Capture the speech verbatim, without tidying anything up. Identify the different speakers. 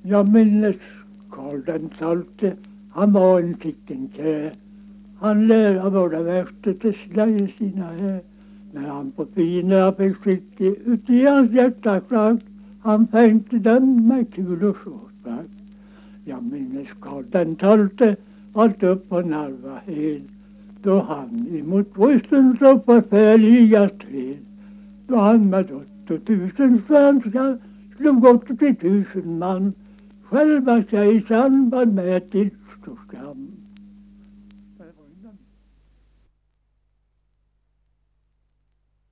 Speaker 1: ja minnes Karl tolfte han var ansikten han löd av våra väster slöja sina här när han på fina försiktig uti hans hjärta flög han tänkte döma kulor sådär jag minnes Karl den tolfte allt upp på Narva hed då han emot ryssen så förfärliga stred då han med åttiotusen svenskar slog åttiotusen man själva kejsaren var med till stor skam